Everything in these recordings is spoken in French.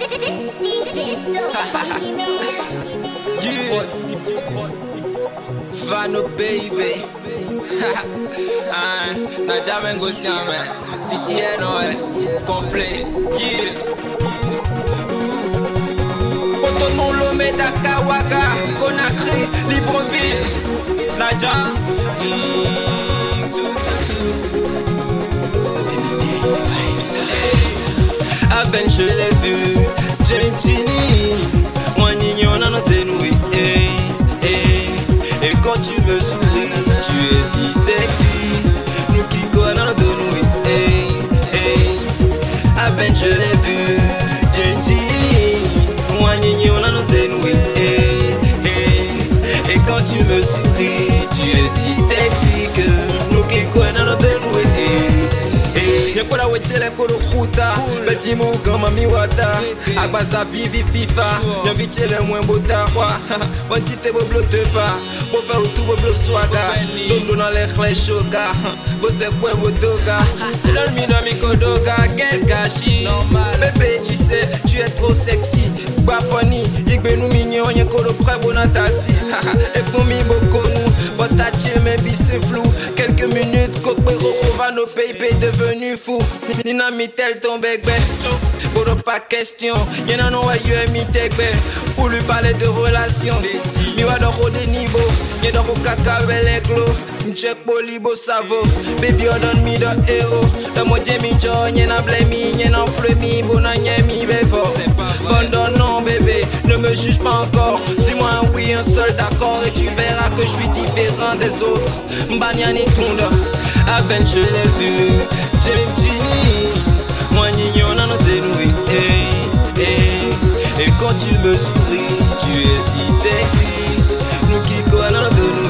Yeah, Vano baby. Na jamais négociant man. Si tu es Noël complet. Yeah. Cotonou, Lomé, Dakar, Ouaga, Conakry, Libreville, Nadja. À peine je l'ai vu, Gentini, moi n'ignon non c'est nous. Et quand tu me souris, tu es si sexy. Nous qui connaissons de nous. À peine je l'ai vu, Gentini, moi n'ignon non c'est nous. Et quand tu me souris, tu es si sexy que nous qui connaissons de nous. Yekora wechele koro khuta Betimo kama miwata Agbaza vivi FIFA Nyavichele mwembo tahwa Bantite boblo tepa Bofa utu boblo swaga Londo na lekhle shoga Bose kwe botoga L'ormi dans mi kodoga Quel gâchis Bébé tu sais tu es trop sexy Bafoni Igbe nou mignon Nye koro pre bonatasi Et pour mi bokonu Botache mais bis c'est flou Quelques minutes Kokbe rova nos baby devenu fou Nina mitel ton bébé Pour pas question Y'en a non à you mi tegbe Pour lui parler de relations Mi wa dans des niveaux Y'en a au cacahuèle éclos M'check polibo savo Baby on donne mi de héros Dans mon jemi joy Y'en a blémi Y'en a flemi Bona mi befo Bon non bébé Ne me juge pas encore Dis-moi un oui un seul d'accord Et tu verras que je suis différent des autres Mbanyani tunda À peine je l'ai vu Gentini Moi n'ignon non c'est nous. Et quand tu me souris Tu es si sexy Nous qui connaissons de nous.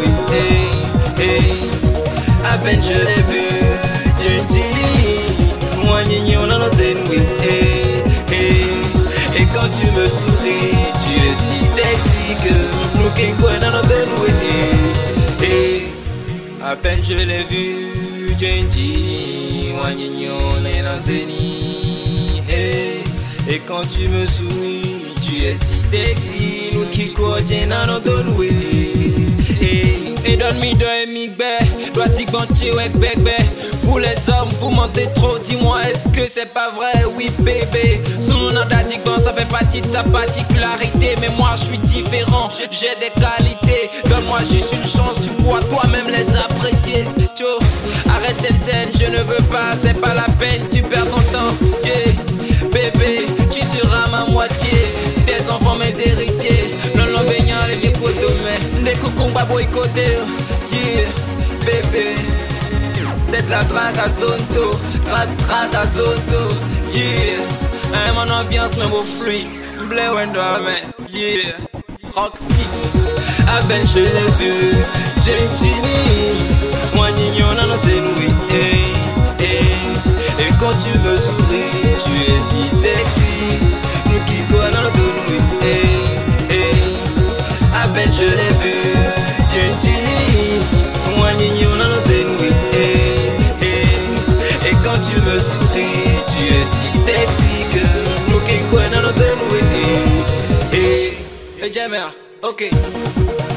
À peine je l'ai vu Gentini Moi n'ignon non c'est nous. Et quand tu me souris Tu es si sexy que nous qui connaissons de nous. À peine je l'ai vu Gentini Moi n'ignon non c'est nous. Et quand tu me souris Tu es si sexy Nous qui connaissons de nous. Et donne-moi de migbe Doit-il bancher ouais bébé Vous les hommes vous mentez trop Dis-moi est-ce que c'est pas vrai Oui bébé Son nom d'Adigban ça fait partie de sa particularité Mais moi je suis différent J'ai des qualités Donne-moi juste une chance Tu pourras toi-même les apprécier Tcho Arrête cette scène je ne veux pas C'est pas la peine tu perds ton temps yeah. Bébé tu seras ma moitié Tes enfants mes héritiers Non non baignant les vieux potos mais Des cocons pas boycotter Yeah bébé C'est de la drague à zonto Drague à zonto Yeah Mon ambiance me beau fluide Blé wendo man Yeah Roxy À peine je l'ai vu Gentini Moi n'ignon non c'est nous. Et quand tu me souris Tu es si sexy Nous qui connaissons de nous. À peine je l'ai vu Gentini Moi n'ignon non c'est nous. Et quand tu me souris Tu es si sexy que nous qui connaissons de nous. Et Jammer, ok